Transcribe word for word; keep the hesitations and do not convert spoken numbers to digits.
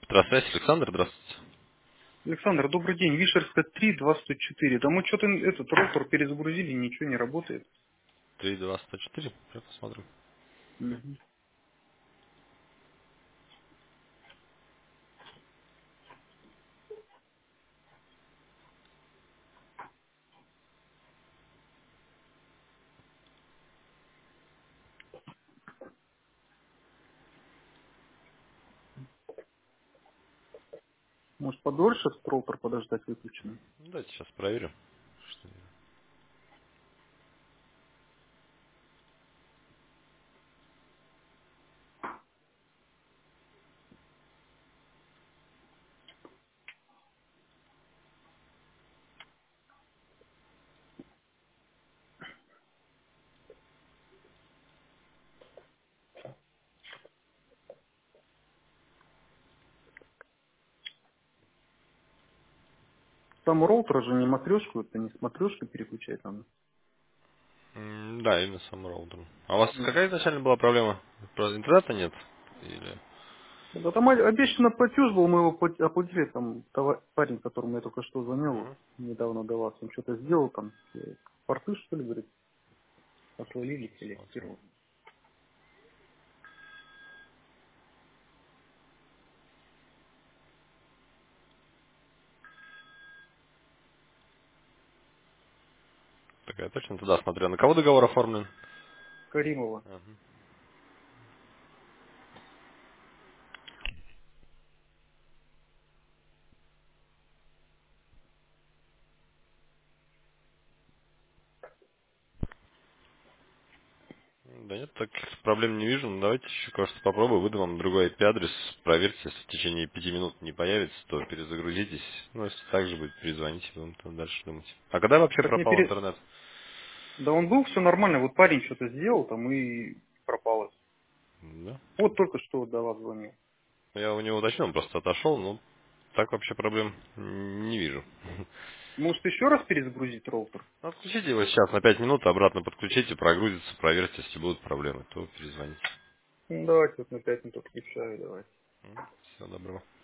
Здравствуйте, Александр, здравствуйте. Александр, добрый день. Вишерская три, два сто четыре. Да мы что-то этот роутер перезагрузили, ничего не работает. три два сто четыре, я посмотрю. Мгм. Может подольше этот роутер подождать выключенным? Ну, давайте сейчас проверим. Что... Там у роутера же не матрешку, это не смотрешку переключать надо. М, Да, именно сам роутер. А у вас Ну, какая изначально была проблема? Про интернета нет? Или... да там о- обещанный платеж был, мы его плат- оплатили, там товар- парень, которому я только что звонил, вот, Мгм. недавно до вас, он что-то сделал там, э, порты, что ли, говорит, отвалились или Смотрю. актировал. Так, я точно туда смотрю. На кого договор оформлен? Каримова. Ага. Да нет, таких проблем не вижу. Ну, давайте еще, кажется, попробую. Выдам вам другой I P-адрес. Проверьте, если в течение пяти минут не появится, то перезагрузитесь. Ну, если так же будет, перезвоните, будем там дальше думать. А когда вообще Так не пропал пере... интернет? Да он был, все нормально, вот парень что-то сделал там и пропало. Да. Вот только что до вас звонил. Я у него уточнил, он просто отошел, но так вообще проблем не вижу. Может еще раз перезагрузить роутер? Отключите его сейчас на пять минут, обратно подключите, прогрузится, проверьте, если будут проблемы, то перезвоните. Ну, давайте вот на пять минут отключаю, давайте. Всего доброго.